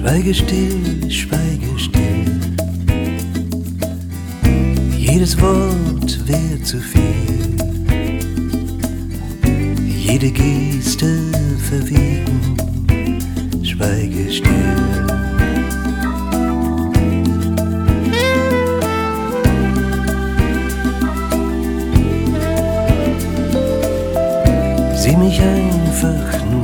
Schweige still, schweige still. Jedes Wort wär zu viel, jede Geste verwegen. Schweige still. Sieh mich einfach nur